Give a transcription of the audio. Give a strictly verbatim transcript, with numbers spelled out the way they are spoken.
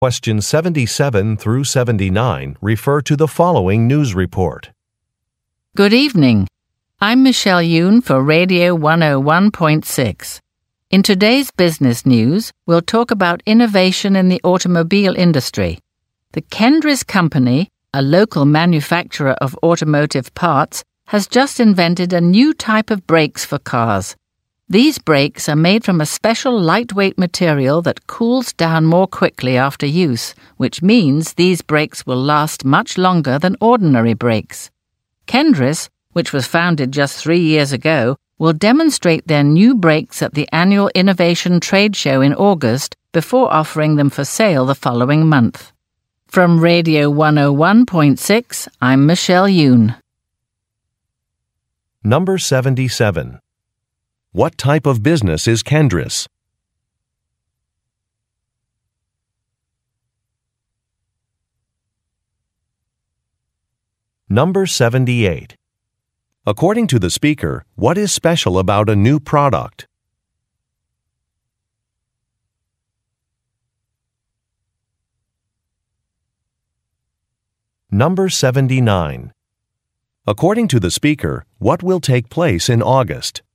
Questions seventy-seven through seventy-nine refer to the following news report. Good evening. I'm Michelle Yoon for Radio one oh one point six. In today's business news, we'll talk about innovation in the automobile industry. The Kendris Company, a local manufacturer of automotive parts, has just invented a new type of brakes for cars. These brakes are made from a special lightweight material that cools down more quickly after use, which means these brakes will last much longer than ordinary brakes. Kendris, which was founded just three years ago, will demonstrate their new brakes at the annual Innovation Trade Show in August before offering them for sale the following month. From Radio one oh one point six, I'm Michelle Yoon. Number seventy-seven. What type of business is Kendris? Number seventy-eight. According to the speaker, what is special about a new product? Number seventy-nine. According to the speaker, what will take place in August?